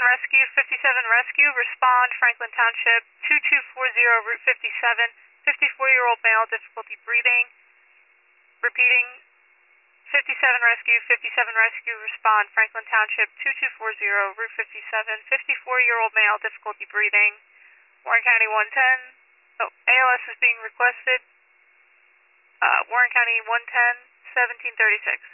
Rescue, 57 Rescue, respond Franklin Township, 2240 Route 57, 54-year-old male, difficulty breathing. Repeating, 57 Rescue, 57 Rescue, respond Franklin Township, 2240 Route 57, 54-year-old male, difficulty breathing. Warren County 110, ALS is being requested. Warren County 110, 1736.